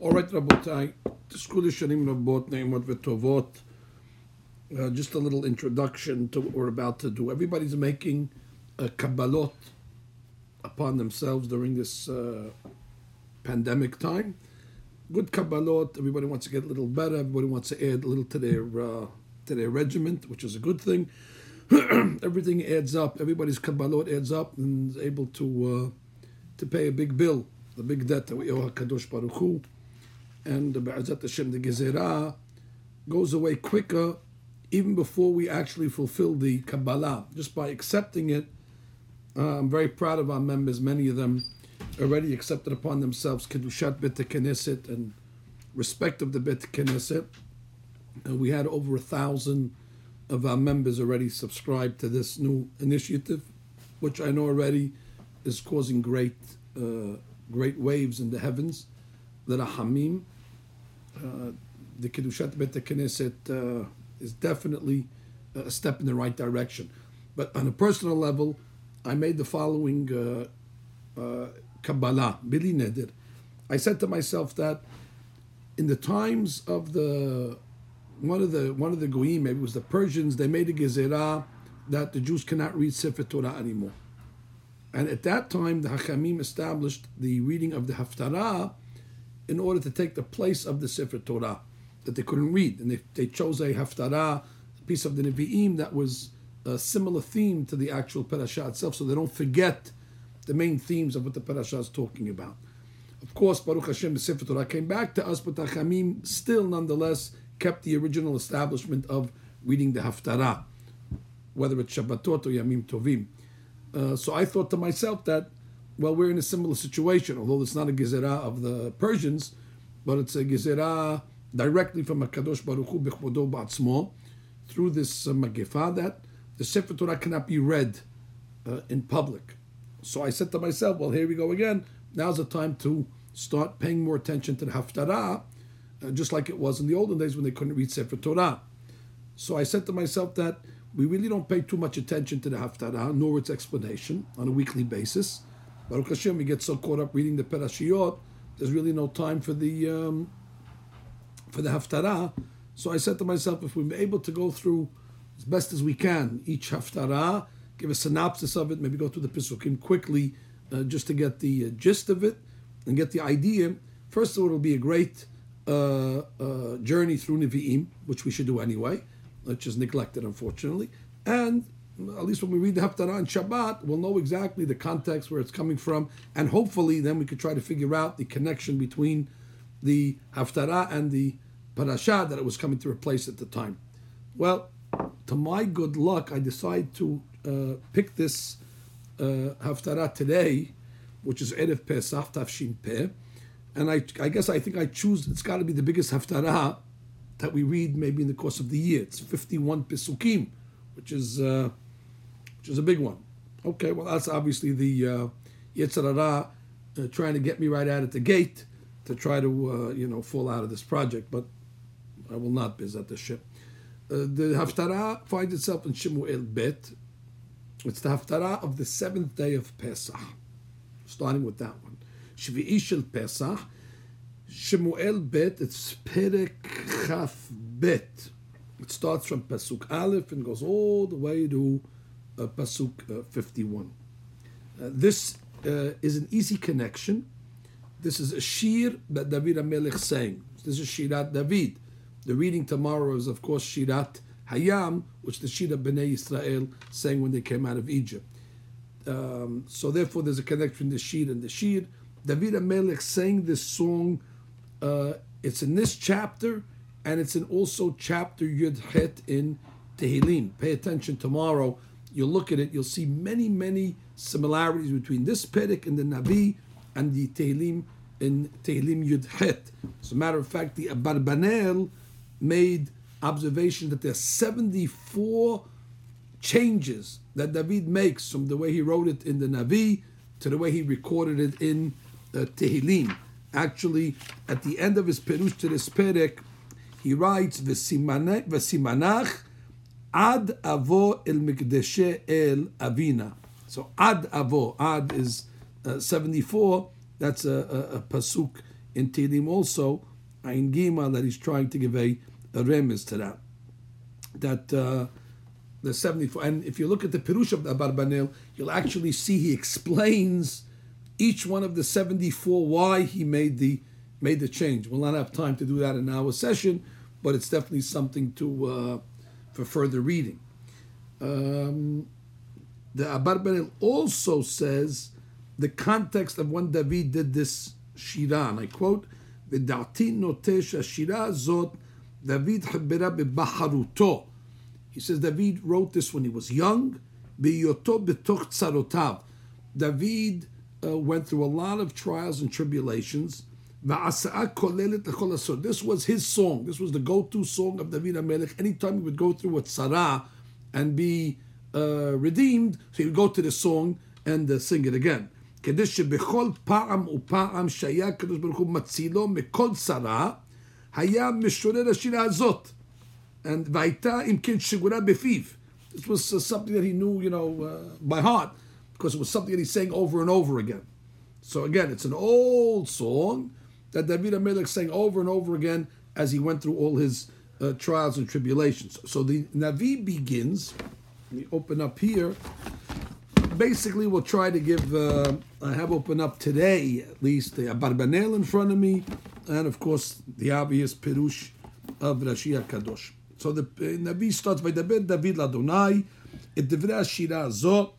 All right, Rabotai. Teskuli Shanim Rabot Neimot V'Tovot. Just a little introduction to what we're about to do. Everybody's making kabbalot upon themselves during this pandemic time. Good kabbalot. Everybody wants to get a little better. Everybody wants to add a little to their regiment, which is a good thing. Everything adds up. Everybody's kabbalot adds up and is able to pay a big bill, the big debt that we owe HaKadosh Baruch Hu. And the Be'ezat Hashem, the Gezerah, goes away quicker even before we actually fulfill the Kabbalah. Just by accepting it, I'm very proud of our members. Many of them already accepted upon themselves Kedushat Bet Knesset and respect of the Bet Knesset. And we had over 1,000 of our members already subscribed to this new initiative, which I know already is causing great waves in the heavens. The Rahamim, the Kedushat Bet Knesset is definitely a step in the right direction. But on a personal level, I made the following Kabbalah, Bili Neder. I said to myself that in the times of one of the Goyim, maybe it was the Persians, they made a Gezerah that the Jews cannot read Sefer Torah anymore. And at that time, the Hachamim established the reading of the Haftarah in order to take the place of the Sefer Torah that they couldn't read. And they chose a Haftarah, a piece of the Nevi'im that was a similar theme to the actual Parashah itself, so they don't forget the main themes of what the Parashah is talking about. Of course, Baruch Hashem, the Sefer Torah came back to us, but the Hachamim still nonetheless kept the original establishment of reading the Haftarah, whether it's Shabbatot or Yamim Tovim. So I thought to myself that, well, we're in a similar situation, although it's not a Gezerah of the Persians, but it's a Gezerah directly from HaKadosh Baruch Hu B'chvodo B'atzmo through this Magifah, that the Sefer Torah cannot be read in public. So I said to myself, well, here we go again. Now's the time to start paying more attention to the Haftarah, just like it was in the olden days when they couldn't read Sefer Torah. So I said to myself that we really don't pay too much attention to the Haftarah, nor its explanation, on a weekly basis. Baruch Hashem, we get so caught up reading the Parashiyot, there's really no time for the Haftarah. So I said to myself, if we're able to go through as best as we can each Haftarah, give a synopsis of it, maybe go through the Pesukim quickly, just to get the gist of it and get the idea. First of all, it'll be a great journey through Nevi'im, which we should do anyway, which is neglected, unfortunately. And at least when we read the Haftarah on Shabbat, we'll know exactly the context where it's coming from, and hopefully then we could try to figure out the connection between the Haftarah and the Parashah that it was coming to replace at the time. Well, to my good luck, I decided to pick this Haftarah today, which is Erev Pesach, Tafshin Peh, and I think I choose, it's got to be the biggest Haftarah that we read maybe in the course of the year. It's 51 Pesukim, which is a big one. Okay, well, that's obviously the Yetzer Hara trying to get me right out at the gate to try to fall out of this project, but I will not be at the ship. The Haftarah finds itself in Shemuel Bet. It's the Haftarah of the 7th day of Pesach, starting with that one. Shvi'i Shel Pesach, Shemuel Bet, it's Perek Chaf Bet. It starts from Pasuk Aleph and goes all the way to Pasuk 51. This is an easy connection. This is a shir that David HaMelech sang. This is Shirat David. The reading tomorrow is, of course, Shirat Hayam, which the Shir of Bnei Yisrael sang when they came out of Egypt. So therefore, there's a connection between the shir and the shir. David HaMelech sang this song. It's in this chapter, and it's in also chapter Yud Het in Tehillim. Pay attention tomorrow. You'll look at it. You'll see many, many similarities between this Perek in the Navi and the Tehillim in Tehillim Yud Het. As a matter of fact, the Abarbanel made observation that there are 74 changes that David makes from the way he wrote it in the Navi to the way he recorded it in Tehillim. Actually, at the end of his Perush to this Perek, he writes, V'simanach ad avo el mikdeshe el avina. So ad avo, ad is 74. That's a pasuk in Tehillim also, Ayin Gima, that he's trying to give a remiz to that. That the 74, and if you look at the Pirush of the Abarbanel, you'll actually see he explains each one of the 74 why he made the change. We'll not have time to do that in our session, but it's definitely something to for further reading. The Abarbanel also says the context of when David did this shira, and I quote, "V'da'ati notesh shira zot David habera bebaharuto." He says David wrote this when he was young. B'yoto b'toch tzarotav. David went through a lot of trials and tribulations. V'asa'a kolelet l'chol asor. This was his song. This was the go-to song of David HaMelech. Anytime he would go through a tzara and be redeemed, so he would go to the song and sing it again. כדי שבכל פעם ופעם שהיה הקדוש ברוך הוא מצילו מכל צרה, היה משורר השירה הזאת. And והייתה אם כן שגורה בפיו. This was something that he knew, by heart, because it was something that he sang over and over again. So again, it's an old song that David HaMelech sang over and over again as he went through all his trials and tribulations. So the Navi begins, let me open up here. Basically, we'll try to give, I have opened up today, at least, the Abarbanel in front of me, and of course, the obvious Pirush of Rashi HaKadosh. So the Navi starts by David Ladonai, et Divrei HaShira Zo,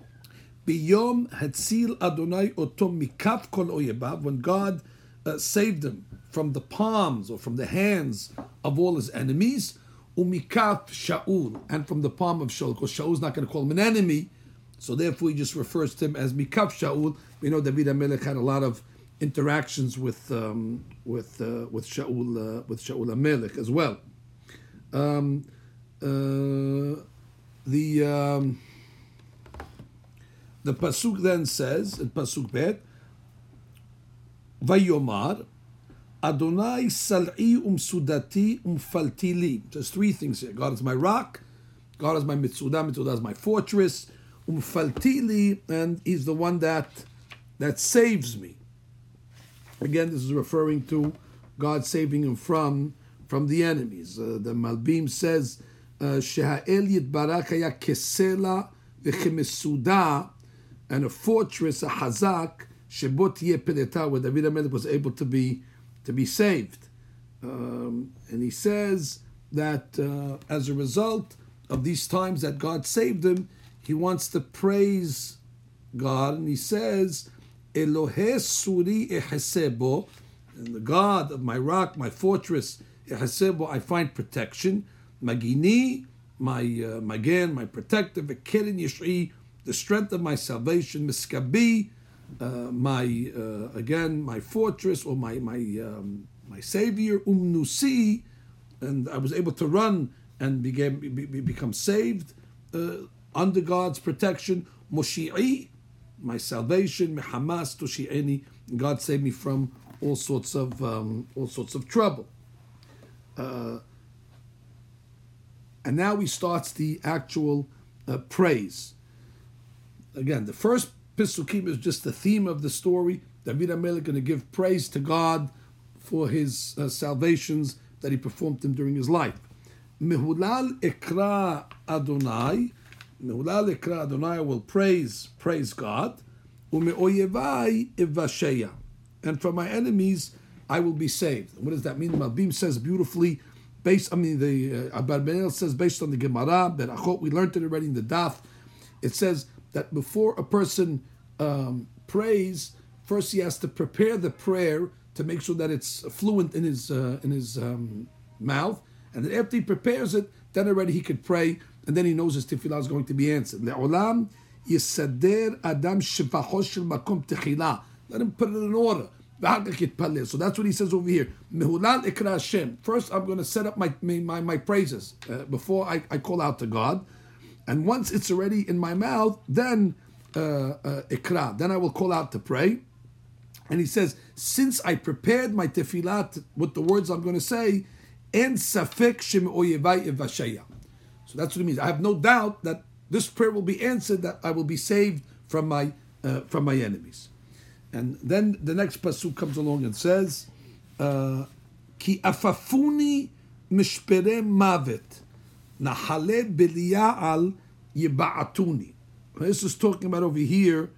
Biyom Hatzil Adonai Oto Mikaf Kol Oyebav, when God saved him from the palms or from the hands of all his enemies, Umikaf Shaul, and from the palm of Shaul, because Shaul's not going to call him an enemy, so therefore he just refers to him as Mikaf Shaul. We know David HaMelech had a lot of interactions with Shaul HaMelech as well. The pasuk then says in pasuk bet, Vayomar Adonai sal'i sudati falti li. There's three things here. God is my rock, God is my mitzudah is my fortress, falti li, and He's the one that saves me. Again, this is referring to God saving him from the enemies. The Malbim says, Sheha'el yitbarach haya kesela v'chemesudah, and a fortress, a hazak, shebot yeh pedeta, where David HaMelech was able to be saved. And he says that as a result of these times that God saved him, he wants to praise God, and he says, Elohei suri ehesebo, and the God of my rock, my fortress, ehesebo, I find protection. Magini, my magen, my protector, v'keren yesh'i, the strength of my salvation, miskabi, my fortress, or my savior, umnusi, and I was able to run and become saved under God's protection. Moshi'i, my salvation, mehamas toshi'eni, God saved me from all sorts of trouble. And now he starts the actual praise. Again, the first Pisukim is just the theme of the story. David HaMelech going to give praise to God for his salvations that he performed him during his life. Mehulal ekra Adonai. Mehulal ekra Adonai, will praise God. Ume'oyevai ivasheya. And from my enemies I will be saved. And what does that mean? Malbim says beautifully, the Abarbanel says based on the Gemara, Berachot, we learned it already in the Daf. It says that before a person prays, first he has to prepare the prayer to make sure that it's fluent in his mouth, and then after he prepares it, then already he could pray, and then he knows his tefillah is going to be answered. Le'olam yisader adam shefacho shel makom techila. Let him put it in order. So that's what he says over here. Mehulal ikra Hashem. First, I'm going to set up my praises before I call out to God, and once it's already in my mouth, then ikra. Then I will call out to pray. And he says, since I prepared my tefillah with the words I'm going to say, en safek shem oyevai evasheya. So that's what it means. I have no doubt that this prayer will be answered, that I will be saved from my enemies. And then the next pasuk comes along and says, Ki afafuni mishpere mavet, nahale biliya'al yiba'atuni. This is talking about over here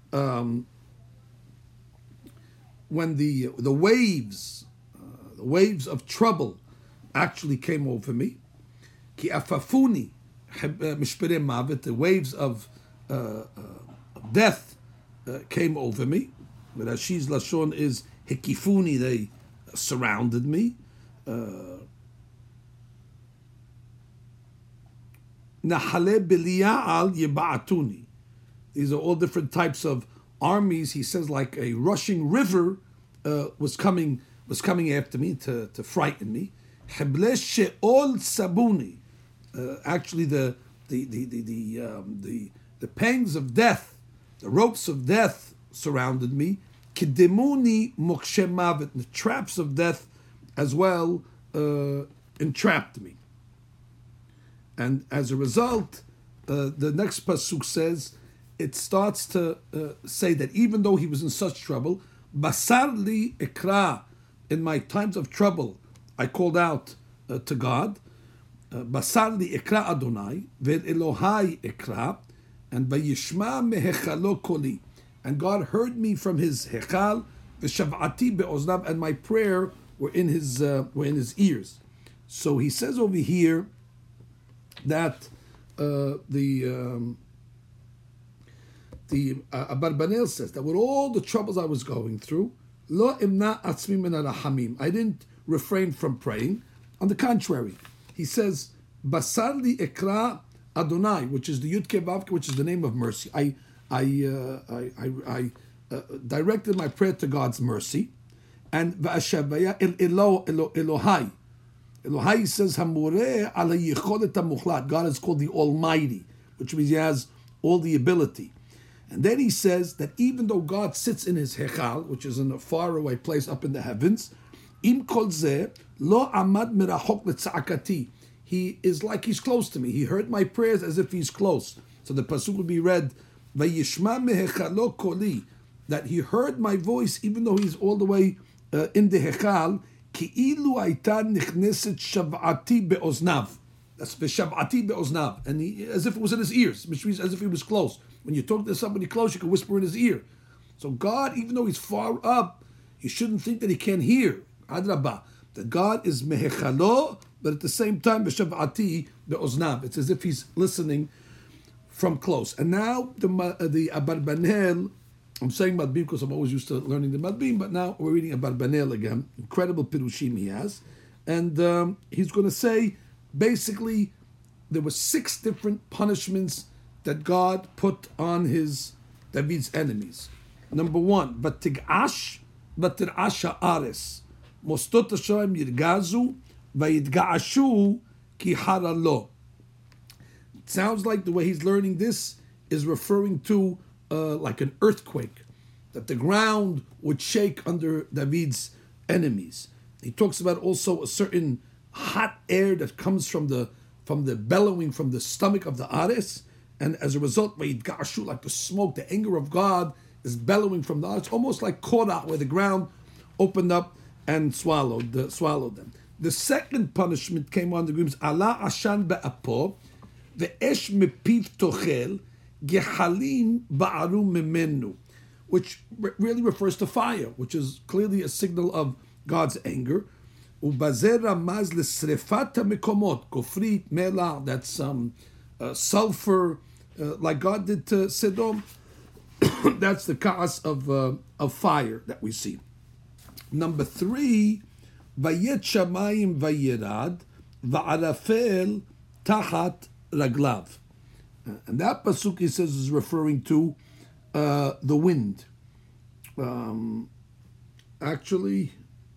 when the waves of trouble actually came over me. Ki afafuni mishpere mavet, the waves of death came over me. But Rashi's lashon is hikifuni, they surrounded me. Nahale biliya'al yiba'atuni. These are all different types of armies. He says, like a rushing river was coming after me to frighten me. Heble she'ol sabuni. Actually, the pangs of death, the ropes of death surrounded me. Kidemuni mokshe mavet. The traps of death as well entrapped me. And as a result, the next pasuk says, it starts to say that even though he was in such trouble, basarli ikra, in my times of trouble, I called out to God. Basarli ikra Adonai, ve'el Elohai ikra, and vayishma mehechalo koli. And God heard me from his hechal, v'shav'ati be'oznav, and my prayer were in his ears. So he says over here that the Abarbanel says that with all the troubles I was going through, lo imna atzmi min arahamim, I didn't refrain from praying. On the contrary, he says, basarli ekra Adonai, which is the Yud Kei Vav Kei, which is the name of mercy. I directed my prayer to God's mercy, and va'ashavaya Elohai. Elohai says Hamureh ala yicholet hamuchlat. God is called the Almighty, which means He has all the ability. And then He says that even though God sits in His hechal, which is in a faraway place up in the heavens, im kol zeh lo amad mirachok letzakati. He is like He's close to me. He heard my prayers as if He's close. So the pasuk would be read, vayishma mehechalo koli, that He heard my voice even though He's all the way in the hechal. Ki'ilu aita nichneset shav'ati be'oznav. That's v'shav'ati be'oznav, and as if it was in his ears, which means as if he was close. When you talk to somebody close, you can whisper in his ear. So God, even though He's far up, you shouldn't think that He can't hear. Adrabah, that God is mehechalo, but at the same time v'shav'ati be'oznav. It's as if He's listening from close. And now the Abarbanel. I'm saying Madbim because I'm always used to learning the Madbim, but now we're reading Abarbanel again. Incredible Pirushim he has. And he's going to say, basically, there were 6 different punishments that God put on David's enemies. Number 1, Vatig'ash ha'ares. Mostot Hashem yirgazu, vayidga'ashu ki haralo. It sounds like the way he's learning this is referring to like an earthquake, that the ground would shake under David's enemies. He talks about also a certain hot air that comes from the bellowing from the stomach of the Ares, and as a result, like the smoke, the anger of God is bellowing from the Ares, almost like Korah, where the ground opened up and swallowed them. The second punishment came on the Grims, Allah ashan be'apo, ve'esh mepiv tochel, Gehalim ba'aru memenu, which really refers to fire, which is clearly a signal of God's anger. Ubazer ramaz lesrefat mekomot, gofrit, mela, that's sulfur, like God did to Sodom. That's the ka'as of fire that we see. Number 3, vayet shamayim vayirad, va'arafel tachat raglav. And that pasuk, he says, is referring to the wind. Vayet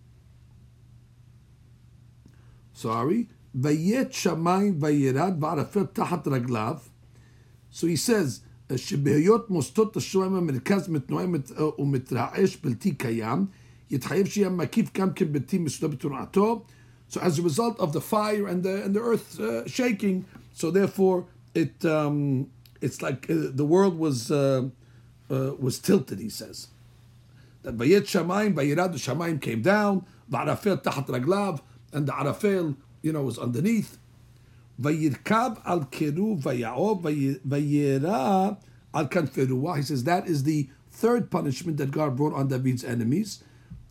shamayim vayirad va'arafel tachat raglav. So he says, שבהיות מוסדות השמיים המרכז מתנועמת ומתרעש בלתי קיים, יתחייב שיהיה מקיף גם כן בלתי מסודר בתנועתו. So as a result of the fire and the earth shaking, so therefore it's like the world was tilted, he says. that Vayet Shamayim, Vayirad Shamayim came down, V'arafel Tahat Raglav, and the Arafel, was underneath. Vayirkab al Keruv Vaya'ov Vayera al Kanferuah. He says that is the third punishment that God brought on David's enemies.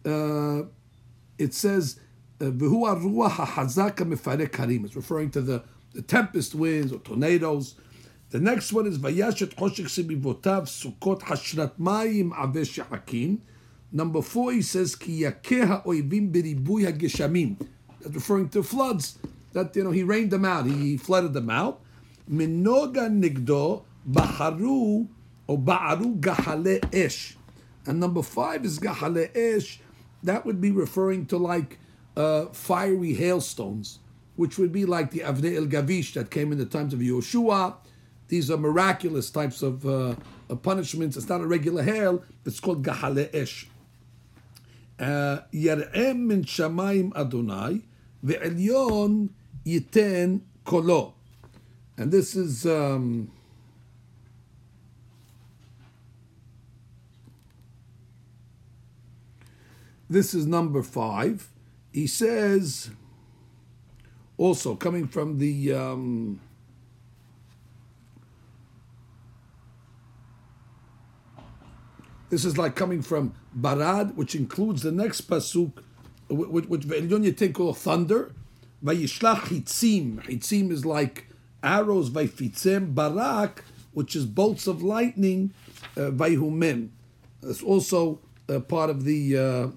It says, V'hu Ruach HaHazaka Mefarek Harim. It's referring to the tempest winds or tornadoes. The next one is Vayashet Choshek Sebivotav Sukkot Hashrat Mayim Avesh Hakim. Number 4, he says Ki Yakeh Ha'oivim Beribuy HaGeshamim. That's referring to floods. That he rained them out, he flooded them out. Minoga Nigdo Baharu or Ba'aru Gahale Esh. And number 5 is Gahale Esh. That would be referring to like fiery hailstones, which would be like the Avnei El Gavish that came in the times of Yoshua. These are miraculous types of punishments. It's not a regular hail. It's called Gahale Esh. Yar'em min Shamayim Adonai ve'elyon yiten kolo. And this is number 5. He says, also coming from the this is like coming from Barad, which includes the next pasuk, which ve'elyon yiten kolo, thunder. Vayishlach hitzim. Hitzim is like arrows. Vayfitzem barak, which is bolts of lightning. Vayhumim. That's also part of the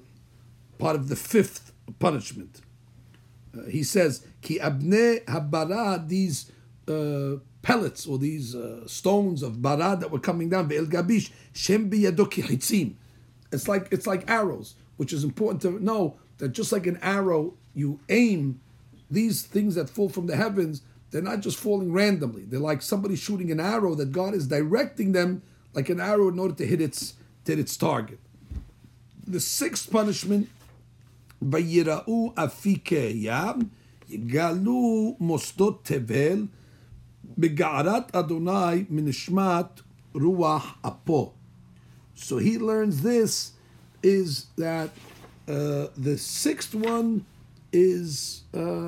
5th punishment. He says, Ki abne habara, these pellets or these stones of bara that were coming down, ve'el gabish, shem biyado ki hitzim. It's like arrows, which is important to know that just like an arrow, you aim. These things that fall from the heavens, they're not just falling randomly. They're like somebody shooting an arrow that God is directing them like an arrow in order to hit its target. The 6th punishment, Vayira'u afike yam, Yigalu mosdot tevel, Bega'arat Adonai minishmat ruach apo. So he learns this is that the 6th one is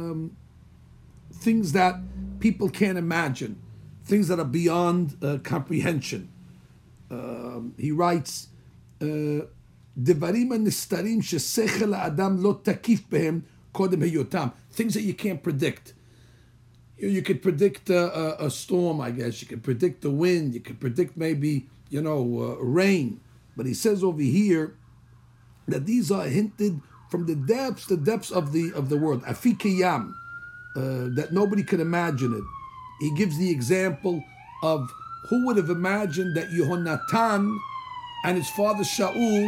things that people can't imagine, things that are beyond comprehension. He writes, Devarim nistarim shesechel adam lo takif behem kodem heyotam. Things that you can't predict. You could predict a storm, I guess. You could predict the wind. You could predict maybe rain. But he says over here that these are hinted from the depths of the world, afikiyam, that nobody could imagine it. He gives the example of who would have imagined that Yehonatan and his father Shaul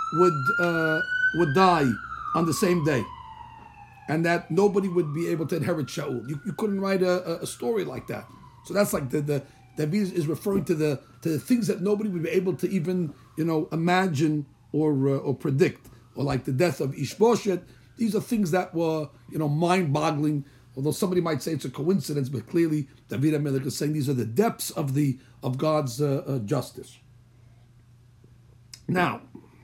would die on the same day, and that nobody would be able to inherit Shaul. You couldn't write a story like that. So that's like the David is referring to the things that nobody would be able to even imagine or predict. Or like the death of Ishbosheth. These are things that were, mind-boggling. Although somebody might say it's a coincidence, but clearly David HaMelech is saying these are the depths of God's justice. Now,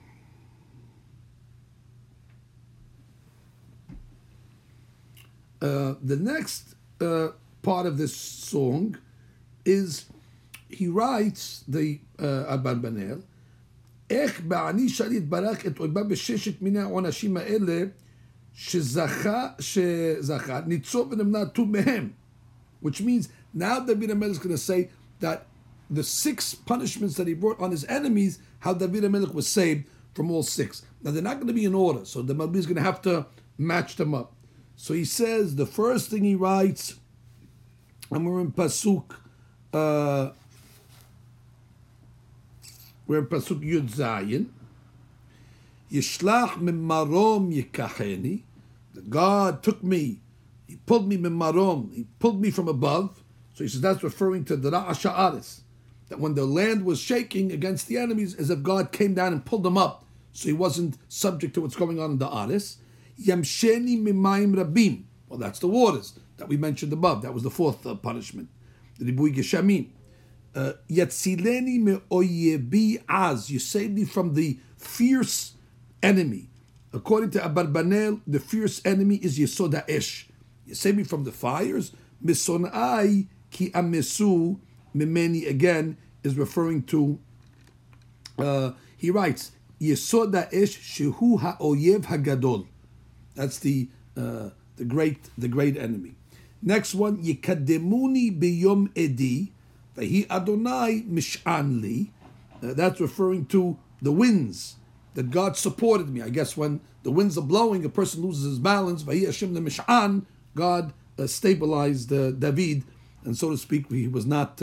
the next part of this song is he writes the Abarbanel. איך בעני שליט ברק את אויביו בששת מיני העונשים האלה שזכה ניצוב ונמנע טוב מהם. Which means now David HaMelech is going to say that the 6 punishments that he brought on his enemies, how David HaMelech was saved from all 6. Now they're not going to be in order, so the Malbi is going to have to match them up. So he says the first thing he writes, and we're in Pasuk Yud Zayin. Yishlach mimarom yikacheni. God took me. He pulled me mimarom. He pulled me from above. So he says that's referring to the Ra'ash Ha'aretz. That when the land was shaking against the enemies, as if God came down and pulled them up, so he wasn't subject to what's going on in the Aretz. Yamsheni mimayim rabim. Well, that's the waters that we mentioned above. That was the 4th punishment. The Ribuy Geshamim. Yatzileni me'oyebi az. You saved me from the fierce enemy. According to Abarbanel, the fierce enemy is Yesod HaEsh. You saved me from the fires. Misonai ki amesu mimeni, again, is referring to, he writes, Yesod HaEsh shehu ha'oyev hagadol. That's the great enemy. Next one, Yikademuni biyom edi, vahi Adonai mish'an li. That's referring to the winds, that God supported me. I guess when the winds are blowing, a person loses his balance. Vahi Hashem mish'an, God stabilized David, and so to speak, he was not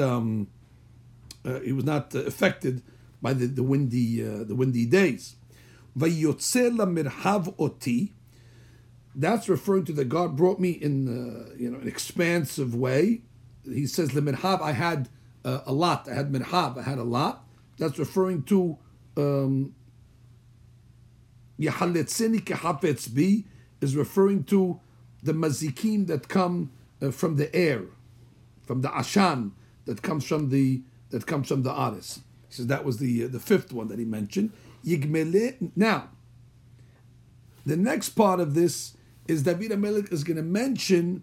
affected by the windy days. Vayotze lamirhav oti. That's referring to that God brought me in an expansive way. He says lemirhav, I had a lot. I had mirhav, I had a lot. That's referring to Yahaletzeni kehafetz bi, is referring to the mazikim that come from the air, from the ashan that comes from the aris. He says that was the fifth one that he mentioned. Yigmele. Now, the next part of this is David HaMelech is going to mention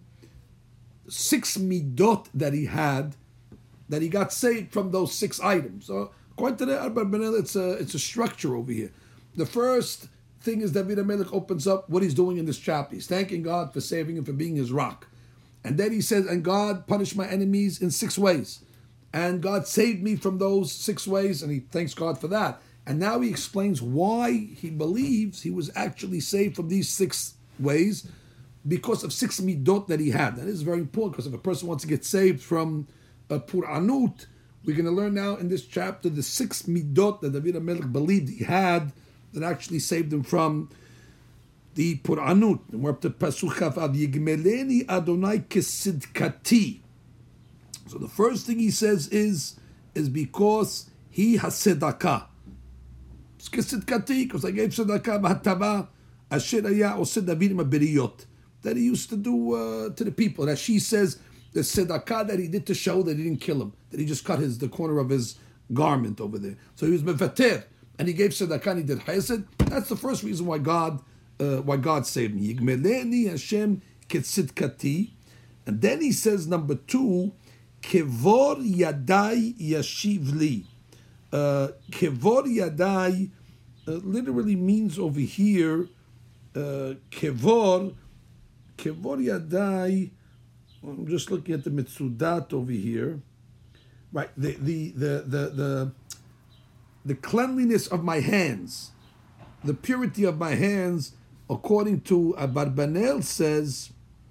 6 midot that he had, that he got saved from those 6 items. So according to the Abarbanel, it's a structure over here. The first thing is David HaMelech opens up what he's doing in this chapter. He's thanking God for saving him, for being his rock. And then he says, and God punished my enemies in 6 ways. And God saved me from those 6 ways, and he thanks God for that. And now he explains why he believes he was actually saved from these 6 ways, because of 6 midot that he had. That is very important, because if a person wants to get saved from Pur'anut, we're going to learn now in this chapter the 6 midot that David HaMelech believed he had that actually saved him from the Pur'anut. And we're up to Pasuk Chavav. Yigmeleni Adonai kesidkati. So the first thing he says is because he has tzedakah. It's kesidkati, because I gave tzedakah b'hatava asher haya oseh David im haberiyot, that he used to do to the people. That she says the tzedakah that he did to show that he didn't kill him, that he just cut the corner of his garment over there. So he was mevater, and he gave tzedakah and he did chesed. That's the first reason why God saved me. Yigmeleni Hashem ketzidkati. And then he says, number 2, kevor yadai yashiv li. Kevor yadai literally means over here, kevor yadai. I'm just looking at the mitzudat over here. Right, the cleanliness of my hands, the purity of my hands, according to Abarbanel, says,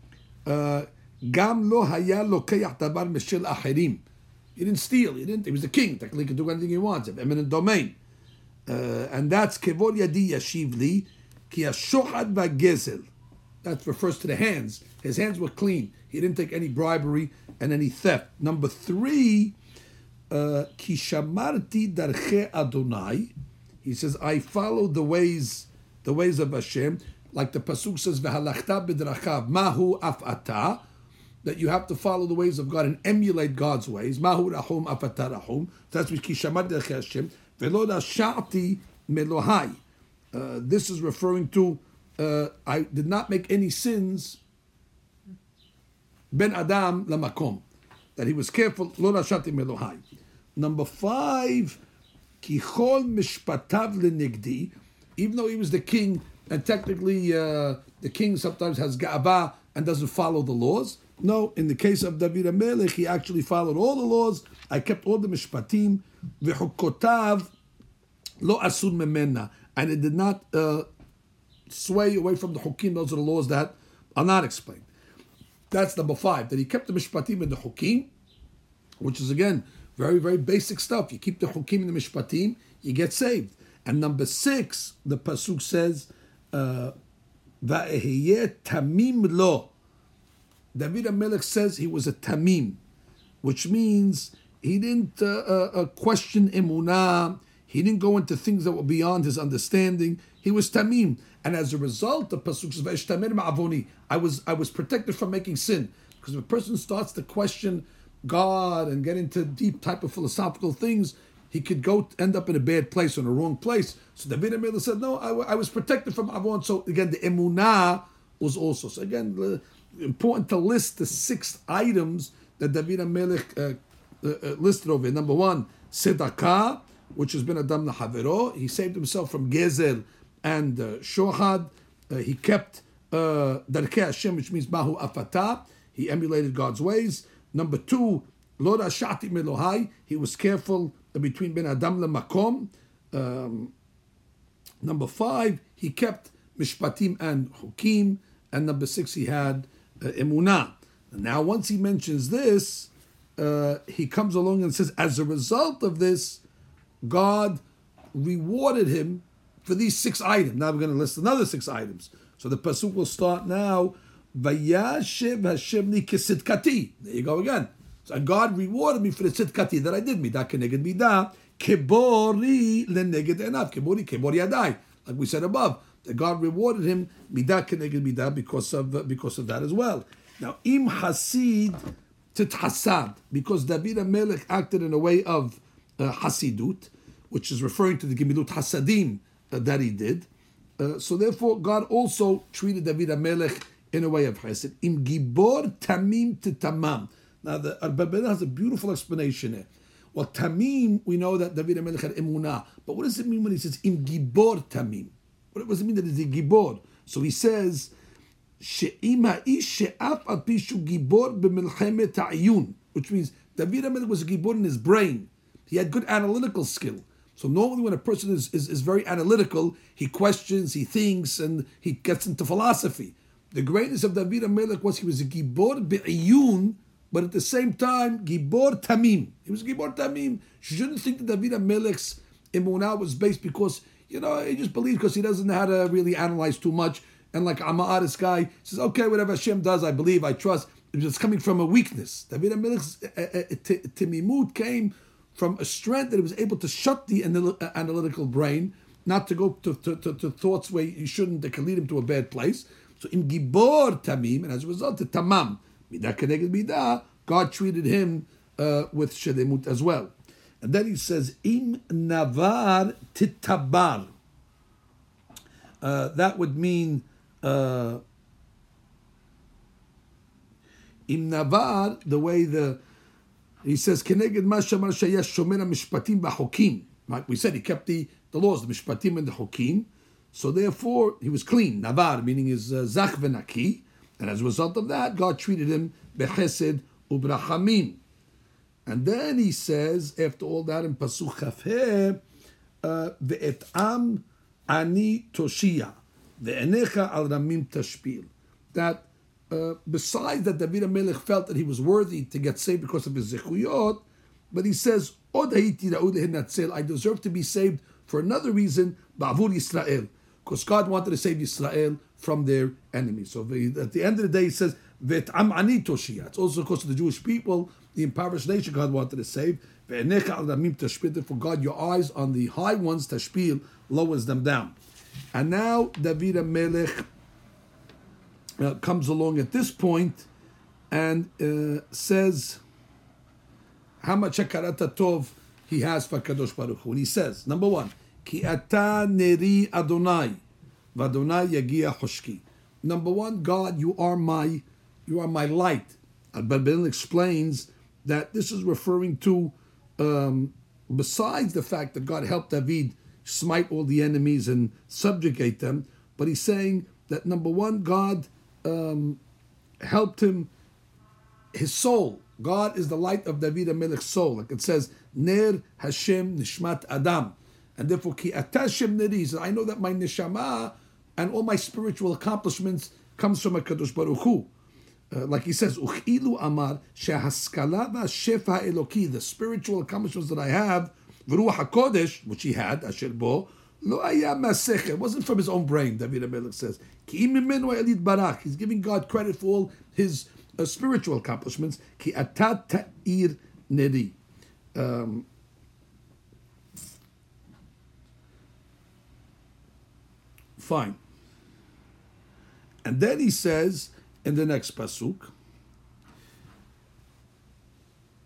Gam lo haya lokeach davar meshel acherim. He didn't steal. He was the king. Technically, he could do anything he wants. Have eminent domain. And that's kevod yadi yashiv li ki hashochad v'gezel. That refers to the hands. His hands were clean. He didn't take any bribery and any theft. Number 3, ki shamarti darche Adonai. He says, I followed the ways of Hashem. Like the pasuk says, v'halachta b'drachav mahu afata, that you have to follow the ways of God and emulate God's ways. Mahu rahum afata rahum. That's what ki shamarti darche Hashem. V'lo rasha'ti melohai. This is referring to, I did not make any sins, ben adam lamakom, that he was careful. Lo rasha'ti melohai. Number 5, kichol mishpatav lenigdi. Even though he was the king, and technically the king sometimes has ga'ava and doesn't follow the laws. No, in the case of David HaMelech, he actually followed all the laws. I kept all the mishpatim. V'chukotav lo asun memena, and it did not sway away from the hukim. Those are the laws that are not explained. That's number 5, that he kept the mishpatim and the hukim, which is again very, very basic stuff. You keep the hukim and the mishpatim, you get saved. And number 6, the pasuk says, "Va'ehiyeh tamim lo." David HaMelech says he was a tamim, which means he didn't question emunah. He didn't go into things that were beyond his understanding. He was tamim, and as a result, the pasuk says, "Va'eshtamer ma'avoni." I was protected from making sin, because if a person starts to question God and get into deep type of philosophical things, he could end up in a bad place or in a wrong place. So David HaMelech said, no, I was protected from Avon. So again, the emunah was also. So again, important to list the 6 items that David HaMelech listed over. Number 1, tzedakah, which has been Adam Lahavero. He saved himself from Gezer and Shohad. He kept Darkei Hashem, which means Mahu Afata. He emulated God's ways. Number 2, Lo Rashati Melohai. He was careful between Ben Adam Makom. Number 5, he kept Mishpatim and Hukim. And number 6, he had Emunah. Now, once he mentions this, he comes along and says, as a result of this, God rewarded him for these 6 items. Now we're going to list another 6 items. So the pasuk will start now. Vayashiv Hashem li kesidkati. There you go again. So God rewarded me for the sidkati that I did. Midah keneged midah. Kebori leneged enav. Kebori yadai. Like we said above, that God rewarded him midah keneged midah because of that as well. Now im hasid tithassad, because David HaMelech acted in a way of hasidut, which is referring to the gemilut hasadim that he did. So therefore, God also treated David HaMelech in a way of chesed. Im gibor tamim titamam. Now the Arbabel has a beautiful explanation here. Well, tamim, we know that David HaMelech had emunah, but what does it mean when he says im gibor tamim? What does it mean that he's a gibor? So he says, she'im ha'ish she'af al pishu gibor b'milchemet ha'iyun, which means David HaMelech was a gibor in his brain. He had good analytical skill. So normally when a person is very analytical, he questions, he thinks, and he gets into philosophy. The greatness of David HaMelech was he was a gibor be'iyun, but at the same time, gibor tamim. He was gibor tamim. You shouldn't think that David HaMelech's emunah was based because, he just believed because he doesn't know how to really analyze too much. And like I'm an artist guy, says, okay, whatever Hashem does, I believe, I trust. It's coming from a weakness. David HaMelech's timimut came from a strength that he was able to shut the analytical brain, not to go to thoughts where you shouldn't, that can lead him to a bad place. So in Gibor Tamim, and as a result of Tamam, Midah Keneged Midah, God treated him with Shedemut as well. And then he says, Im Navar Titabar. That would mean, Im Navar, the way he says, Keneged Mashamar Shayash Shomena Mishpatim Bahokim. Right? We said he kept the laws, the Mishpatim and the Hokim. So therefore, he was clean. Navar, meaning is Zach Venaki. And as a result of that, God treated him Bechesed Ubrachamim. And then he says, after all that in Pasuk Chafeh, Ve'etam Ani Toshia, Ve'enecha Al Ramim Tashpil. That besides that David HaMelech felt that he was worthy to get saved because of his zechuyot, but he says, I deserve to be saved for another reason, Ba'avur Yisrael, because God wanted to save Yisrael from their enemies. So at the end of the day, he says, Ve'etam Ani Toshia. It's also because of the Jewish people, the impoverished nation God wanted to save. For God, your eyes on the high ones, tashpil, lowers them down. And now David HaMelech comes along at this point and says how much hakarat tov he has for Kadosh Baruch Hu. And he says, number 1, Ki ata neri Adonai, v'Adonai yagia hoshki. Number 1, God, you are my light. Al-Balbil explains that this is referring to, besides the fact that God helped David smite all the enemies and subjugate them, but he's saying that number 1, God helped him, his soul. God is the light of David HaMelech's soul. Like it says, Ner Hashem Nishmat Adam. And therefore, Ki ata Hashem Neri. He says, I know that my neshama and all my spiritual accomplishments comes from HaKadosh Baruch Hu. Like he says, Uchilu Amar Shehaskala v'Shefa Eloki, the spiritual accomplishments that I have, V'Ruach HaKodesh, which he had, Asher Bo, Lo Aya Masech, it wasn't from his own brain, David HaMelech says. Ki Mimenu Elid Barak, he's giving God credit for all his spiritual accomplishments. Ki Atat Ta'ir Neri. Fine. And then he says, in the next pasuk,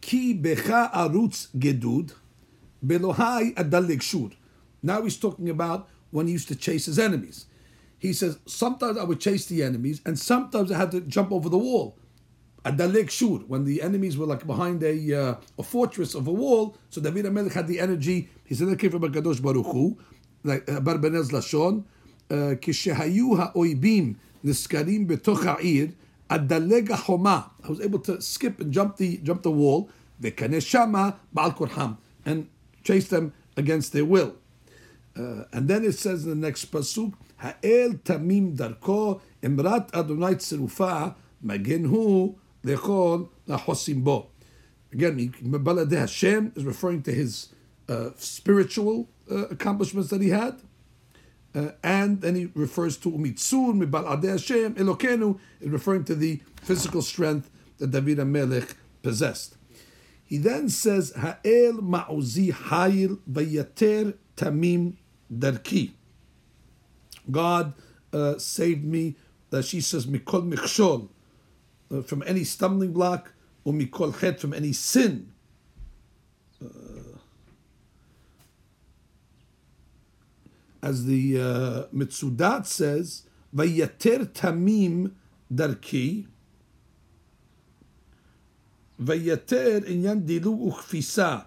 Ki becha arutz gedud, belohai adalig shur. Now he's talking about when he used to chase his enemies. He says, sometimes I would chase the enemies, and sometimes I had to jump over the wall. Adalig shur, when the enemies were like behind a fortress of a wall, so David HaMelech had the energy. He said that came from HaKadosh Baruch Hu, like Barbanel's Lashon, כשהיו האויבים נזכרים בתוך העיר, אדלג החומה. I was able to skip and jump the wall, וכנס שמה בעל כורחם, and chase them against their will. And then it says in the next pasuk, האל תמים דרכו, אמרת אדוני צרופה, מגן הוא לכל החוסים בו. Again, Balade Hashem is referring to his spiritual accomplishments that he had. And then he refers to Umitzur, Mibal Adeh Hashem, Elokenu, is referring to the physical strength that David HaMelech possessed. He then says, Ha'el ma'uzi hayil vayater tamim darki. God saved me, she says, Mikol Michshol, from any stumbling block, or Mikol Chet, from any sin. As the Mitzudat says, Vayater tamim darki, Vayater inyan dilu uchfisa,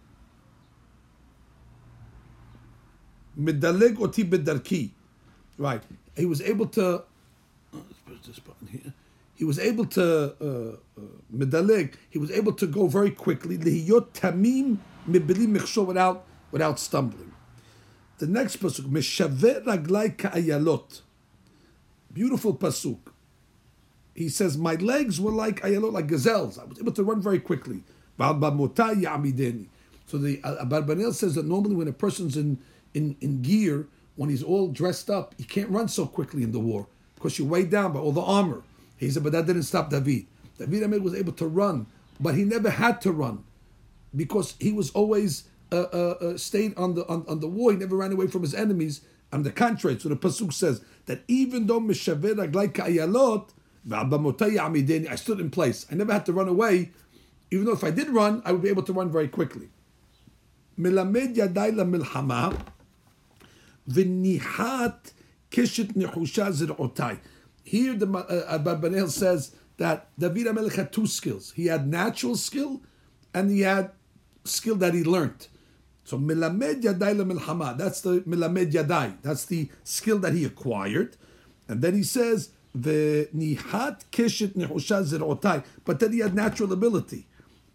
Medaleg oti bedarki. Right. He was able to, let's put this button here. He was able to, medaleg, he was able to go very quickly, lihiyot tamim mibili michshol, without stumbling. The next pasuk, Meshaver raglai ka'ayalot. Beautiful pasuk. He says, my legs were like ayalot, like gazelles. I was able to run very quickly. So the Abarbanel says that normally when a person's in gear, when he's all dressed up, he can't run so quickly in the war because you're weighed down by all the armor. He said, but that didn't stop David. David HaMelech was able to run, but he never had to run because he was always stayed on the wall. He never ran away from his enemies. On the contrary, so the pasuk says that even though Meshaver raglai ka'ayalot, I stood in place. I never had to run away. Even though if I did run, I would be able to run very quickly. Melamed yaday lamilchama v'nichat kishet nechusha zir'otai. Here the Abarbanel says that David HaMelech had two skills. He had natural skill and he had skill that he learned. So Melamed yaday lamilchama, that's the Melamed yaday, that's the skill that he acquired. And then he says v'nichat kishet nechusha zir'otai, but then he had natural ability.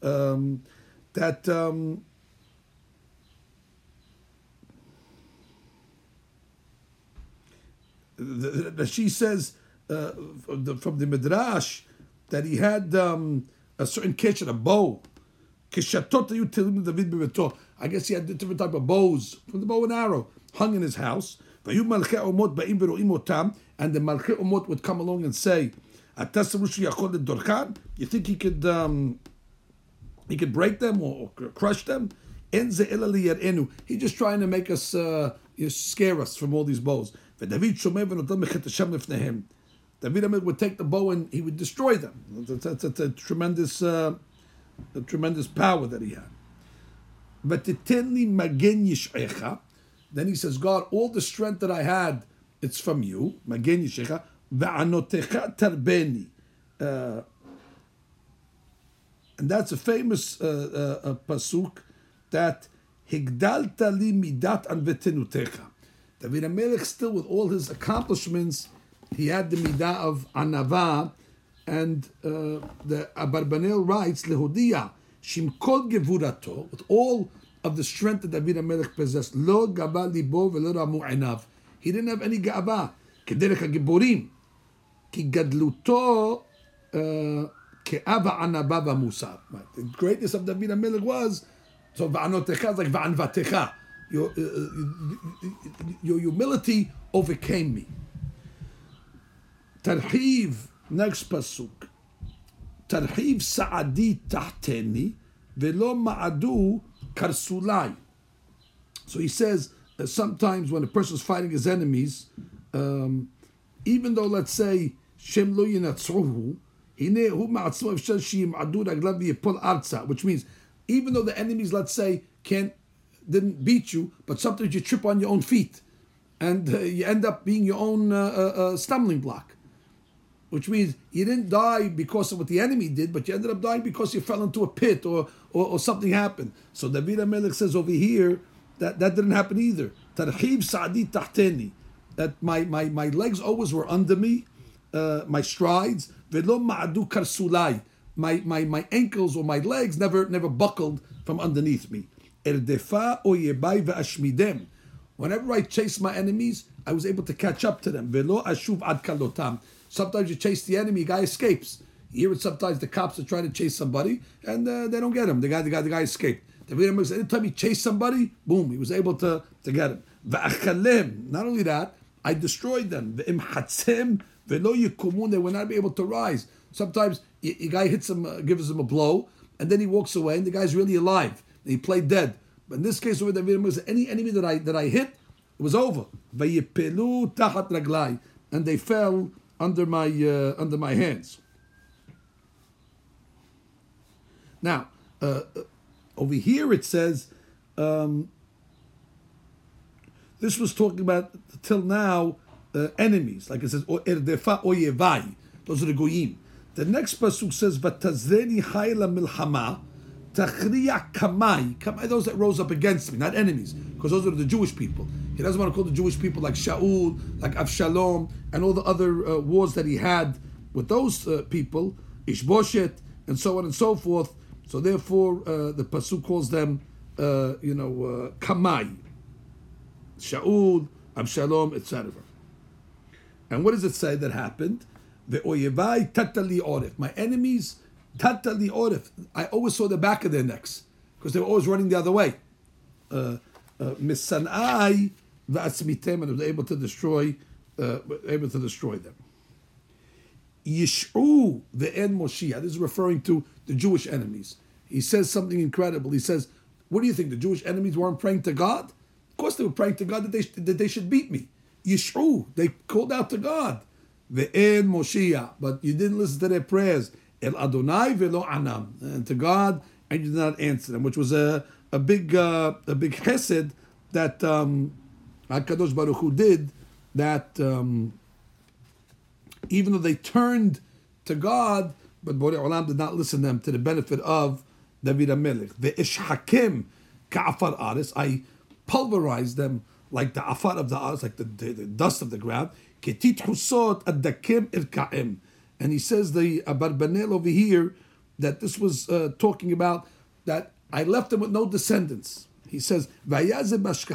She says from the Midrash that he had a certain keshet, a bow. I guess he had different type of bows from the bow and arrow hung in his house. And the Malchei Umot would come along and say, you think he could break them or crush them? He's just trying to make us scare us from all these bows. David HaMelech would take the bow and he would destroy them. That's a tremendous power that he had. Then he says, God, all the strength that I had, it's from you. And that's a famous pasuk that Higdalta li midat anvetenutecha. David HaMelech, still with all his accomplishments, he had the midah of anava, and the Abarbanel writes lehodia shimkol gevurato, with all of the strength that David HaMelech possessed. Lo gaba libo velo ramu einav. He didn't have any ga'ava. Kederech hagiborim ki gadluto ke'ava anava v'musar. The greatness of David HaMelech was so va'anotecha is like va'anvatecha. Your humility overcame me. Tarhiv, next pasuk. Tarhiv sa'adi tahteni velo ma'adu karsulai. So he says sometimes when a person is fighting his enemies, even though let's say Shem lo yinatzruhu, Which means, even though the enemies, let's say, didn't beat you, but sometimes you trip on your own feet, and you end up being your own stumbling block. Which means you didn't die because of what the enemy did, but you ended up dying because you fell into a pit or something happened. So David HaMelech says over here that didn't happen either. Tarhib Sa'di Tahteni. That my legs always were under me, my strides. Velo Ma'adu Karsulai. My ankles or my legs never buckled from underneath me. Erdefa Oyebai Ve'ashmidem. Whenever I chased my enemies, I was able to catch up to them. Velo Ashuv Ad Kalotam. Sometimes you chase the enemy, guy escapes. You hear it sometimes the cops are trying to chase somebody and they don't get him. The guy escaped. Anytime he chased somebody, boom, he was able to get him. Not only that, I destroyed them. They will not be able to rise. Sometimes a guy hits him, gives him a blow, and then he walks away, and the guy's really alive. And he played dead. But in this case, any enemy that I hit, it was over. And they fell under my hands. Now, over here it says, this was talking about till now enemies, like it says, erdefa oyevai. Those are the goyim. The next pasuk says, "Vatazreni hayla milchama, tachriya kamai." Kamai, those that rose up against me, not enemies, because those are the Jewish people. He doesn't want to call the Jewish people like Shaul, like Avshalom, and all the other wars that he had with those people, Ishboshet, and so on and so forth. So therefore, the pasuk calls them, Kamai, Shaul, Avshalom, etc. And what does it say that happened? Ve'oyevai tatali orif. My enemies, tatali orif. I always saw the back of their necks because they were always running the other way. Misanai v'atzmitem, and was able to destroy them. Yish'u ve'en Moshiach. This is referring to the Jewish enemies. He says something incredible. He says, "What do you think? The Jewish enemies weren't praying to God? Of course they were praying to God that they should beat me. Yish'u, they called out to God. Ve'en Moshiach, but you didn't listen to their prayers. El Adonai ve'lo anam, and to God, and you did not answer them," which was a big chesed that HaKadosh Baruch Hu did. That even though they turned to God, but Borei Olam did not listen to them to the benefit of David HaMelech. Ve'eshhakim ka'afar aris, I pulverized them like the afar of the aris, like the dust of the ground. Ketit husot adakim irka'im. And he says, the Abarbanel over here, that this was talking about that I left them with no descendants. He says, because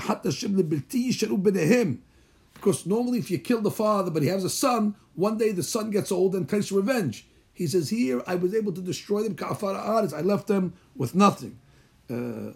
normally if you kill the father but he has a son, one day the son gets old and takes revenge. He says here, I was able to destroy them, I left them with nothing. And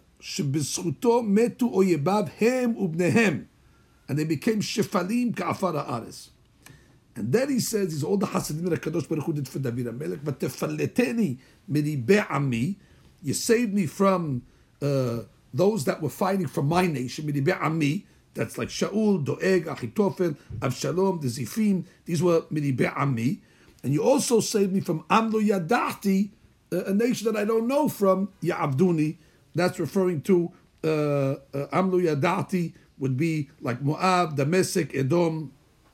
they became shefalim ka'afar ha'aretz. And then he says, these are all the Hasidim that HaKadosh Baruch Hu did for David HaMelech. But tefalleteni miribei ami, you saved me from those that were fighting from my nation. Miribei ami, that's like Shaul, Doeg, Achitofel, Avshalom, the Zifim. These were miribei ami. And you also saved me from Amlo Yadati, a nation that I don't know, from Ya'abduni. That's referring to Amlo Yadati would be like Moab, Damascus, Edom,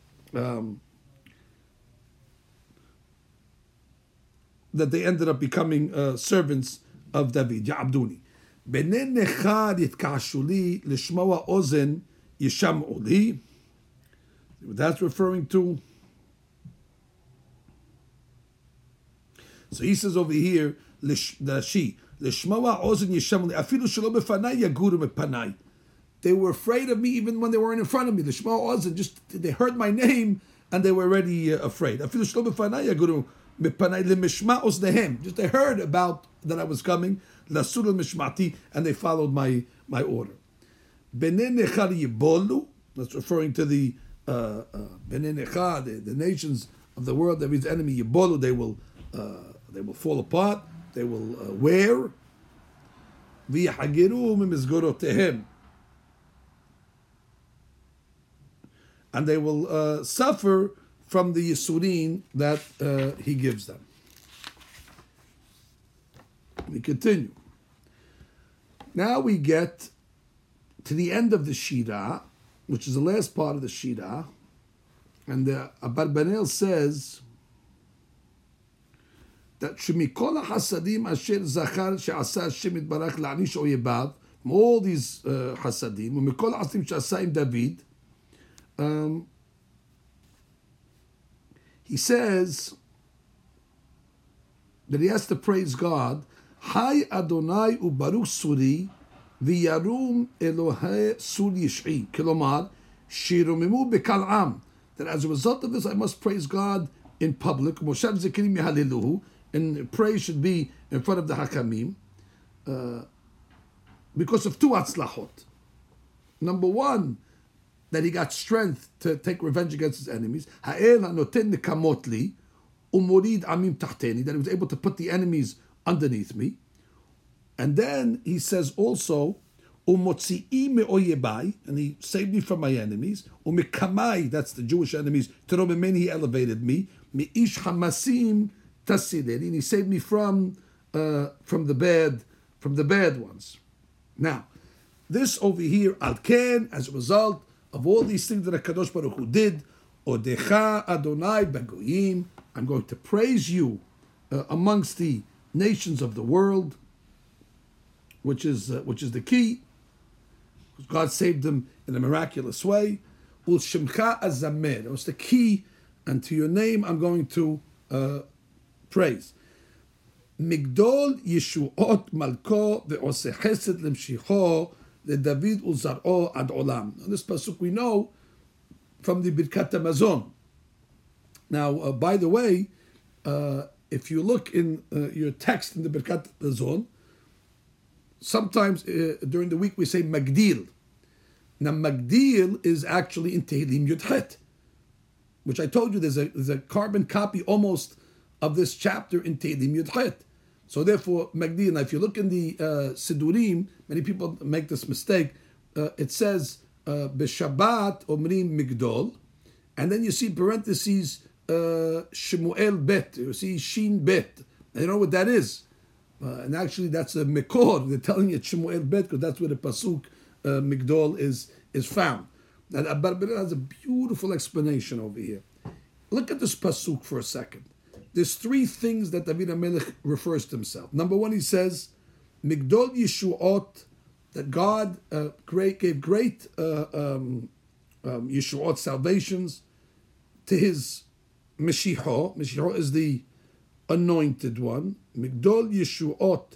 that they ended up becoming servants of David, Ya'abduni. B'nei nechad yitkashu li l'shmoa ozen yisham'u li. That's referring to. So he says over here, l'shmoa ozen yisham'u li. Afilu shelo b'fanai yaguru mepanai. They were afraid of me even when they weren't in front of me. L'shmoa ozen, just they heard my name and they were already afraid. Afilu shelo b'fanai yaguru. Just they heard about that I was coming, and they followed my order. That's referring to the the nations of the world. That means the enemy Yibolu. They will fall apart. They will wear. And they will suffer from the Yisurin that he gives them. We continue. Now we get to the end of the Shira, which is the last part of the Shira, and Abarbanel says that Shemikol Hasadim Asher Zachar She'asa Hashem Yitbarach La'anish Oyebav, from all these Hasadim, Mikol Hasadim She'asa im David, he says that he has to praise God. Hai Adonai uBaruch Suri v'yarum Elohei Sur Yish'i. Kilomar Shirumimu Bekal Am. That as a result of this, I must praise God in public. Moshav Zekirim Yehaliluhu. And praise should be in front of the Hakamim. Because of two atzlachot. Number one, that he got strength to take revenge against his enemies. Ha'el ha'noten nekamot li umorid amim tahteni. That he was able to put the enemies underneath me. And then he says also, umotzi'i me'oyebai, and he saved me from my enemies. Umekamai, that's the Jewish enemies. Teromemeni, he elevated me. Me'ish hamasim tasideni, and he saved me from the bad ones. Now, this over here, Al-Ken, as a result of all these things that HaKadosh Baruch Hu did, Odecha Adonai Bagoyim, I'm going to praise you amongst the nations of the world, which is the key, because God saved them in a miraculous way. Ul Shemcha Azamer, that was the key, and to your name I'm going to praise. Migdol Yeshuot Malko ve'oseh Chesed lemshicho leDavid uZar'o ad olam. This pasuk we know from the Birkat Hamazon. Now, by the way, if you look in your text in the Birkat Hamazon, sometimes during the week we say Magdil. Now, Magdil is actually in Tehillim Yud Het, which I told you there's a carbon copy almost of this chapter in Tehillim Yud Het. So therefore, Magdil. Now, if you look in the Sidurim, many people make this mistake. It says B'Shabbat Omrim Migdol, and then you see parentheses Shemuel Bet. You see Shin Bet. I don't know what that is, and actually that's a Mekor. They're telling you Shemuel Bet because that's where the pasuk Migdol is found. Now, Abarbanel has a beautiful explanation over here. Look at this pasuk for a second. There's three things that David HaMelech refers to himself. Number one, he says, Migdol Yeshuot, that God gave great Yeshuot salvations to his Meshicho. Meshicho is the anointed one. Migdol Yeshuot,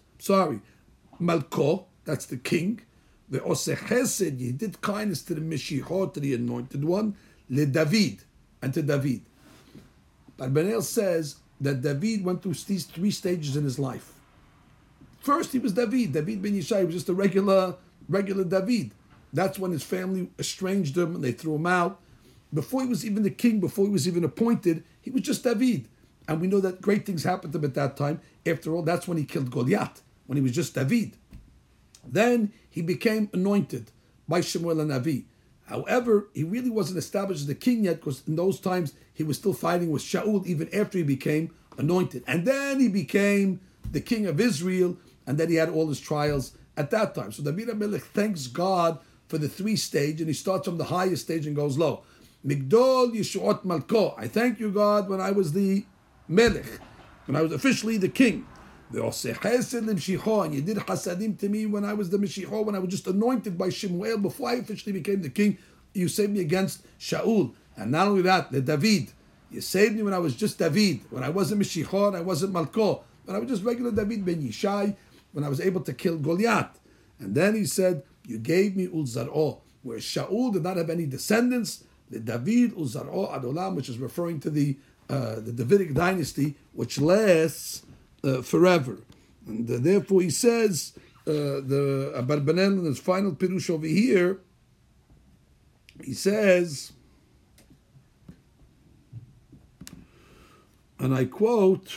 Malko, that's the king. The Oseh Chesed, he did kindness to the Meshicho, to the anointed one, Le David, and to David. Abarbanel says that David went through these three stages in his life. First, he was David ben Yishai. He was just a regular David. That's when his family estranged him and they threw him out. Before he was even the king, before he was even appointed, he was just David. And we know that great things happened to him at that time. After all, that's when he killed Goliath, when he was just David. Then he became anointed by Shemuel HaNavi. However, he really wasn't established as the king yet, because in those times he was still fighting with Shaul even after he became anointed. And then he became the king of Israel, and then he had all his trials at that time. So David HaMelech thanks God for the three stage, and he starts from the highest stage and goes low. Migdol Yeshuot Malko. I thank you, God, when I was the Melech, when I was officially the king. And you did hasadim to me when I was the Meshicho, when I was just anointed by Shemuel, before I officially became the king. You saved me against Shaul. And not only that, the David. You saved me when I was just David, when I wasn't Meshicho, I wasn't Malko, when I was just regular David ben Yishai, when I was able to kill Goliath. And then he said, you gave me Uzar'o, where Shaul did not have any descendants, the David Uzar'o Adolam, which is referring to the Davidic dynasty, which lasts forever. And therefore he says, the Abarbanel in his final pirush over here, he says, and I quote,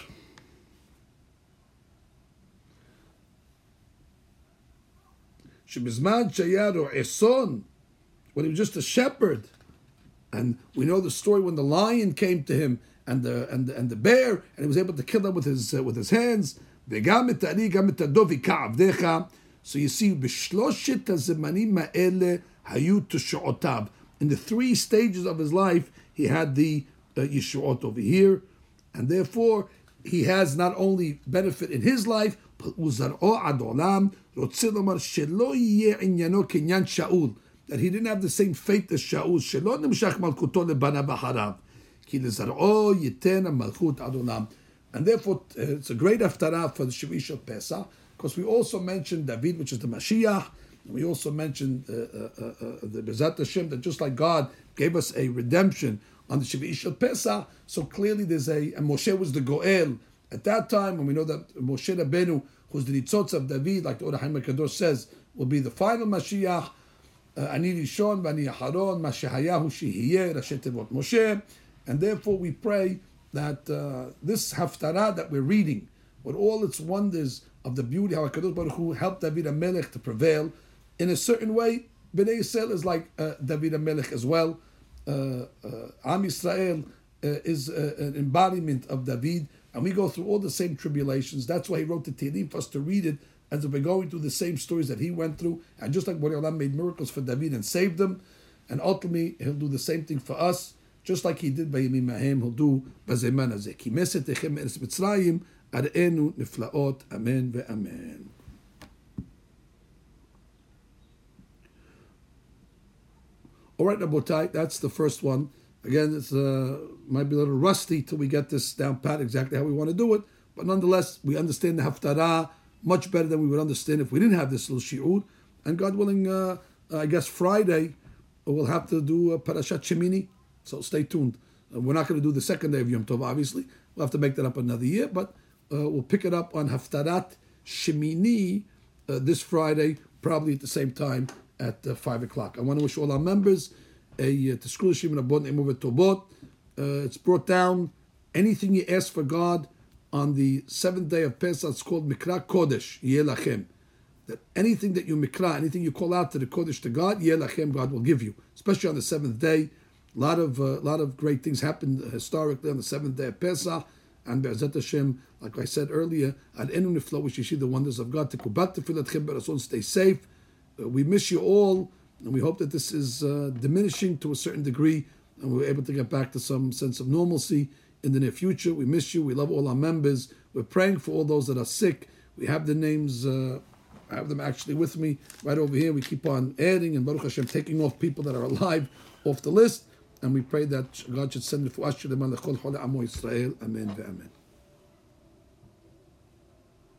Shebizman Shayaro Eson, when he was just a shepherd, and we know the story when the lion came to him and the bear, and he was able to kill them with his hands. וגם את הארי, גם את הדוב, יקע עבדיך. So you see, בשלושת הזמנים האלה היו תשועותיו. In the 3 stages of his life, he had the Yeshuot over here, and therefore he has not only benefit in his life, but uzar'o ad olam, רוצה לומר שלא יהיה עניינו כעניין שאול, that he didn't have the same fate as Shaul, שלא נמשך מלכותו לבניו אחריו, כי לזרעו ייתן המלכות עד עולם. And therefore, it's a great haftarah for the Shavuot of Pesach, because we also mentioned David, which is the Mashiach, and we also mentioned the Bezat Hashem, that just like God gave us a redemption on the Shavuot of Pesach, so clearly there's and Moshe was the Goel at that time, and we know that Moshe Rabbeinu, who's the Nitzotz of David, like the Or HaChaim HaKadosh says, will be the final Mashiach. Ani Rishon v'ani Aharon, Ma shehayahu shehiyeh, Rashi Tevot Moshe. And therefore we pray that this haftarah that we're reading, with all its wonders of the beauty, how HaKadosh Baruch Hu helped David HaMelech to prevail, in a certain way, Bnei Yisrael is like David HaMelech as well. Am Yisrael is an embodiment of David, and we go through all the same tribulations. That's why he wrote the Tehillim for us to read it, as if we're going through the same stories that he went through. And just like Borei Olam made miracles for David and saved them, and ultimately he'll do the same thing for us, just like he did by Yemim Mahem, he'll do Bazeman Hazeh. Ki meset echem eretz Mitzrayim, ar'enu niflaot, amen ve'amen. All right, Rabotai, that's the first one. Again, it's might be a little rusty till we get this down pat exactly how we want to do it, but nonetheless, we understand the haftarah much better than we would understand if we didn't have this little shi'ur. And God willing, I guess Friday we'll have to do Parashat Shemini. So stay tuned. We're not going to do the second day of Yom Tov, obviously. We'll have to make that up another year, but we'll pick it up on Haftarat Shemini this Friday, probably at the same time at 5 o'clock. I want to wish all our members a Teskul Shim Rabon Emuvet Tobot. It's brought down, anything you ask for God on the 7th day of Pesach, it's called Mikra Kodesh, Yeh Lachem. That anything that you Mikra, anything you call out to the Kodesh to God, Yeh Lachem, God will give you. Especially on the 7th day. A lot of great things happened historically on the 7th day of Pesach. And Be'ezat Hashem, like I said earlier, Ad Enu Niflo, we should see the wonders of God. Tekubat Tefilatchem Berason, stay safe. We miss you all, and we hope that this is diminishing to a certain degree, and we're able to get back to some sense of normalcy in the near future. We miss you. We love all our members. We're praying for all those that are sick. We have the names, I have them actually with me right over here. We keep on adding, and Baruch Hashem, taking off people that are alive off the list. And we pray that God should send the Fu'ash Sheleman Lechol Chole Amo Yisrael. Amen ve'amen.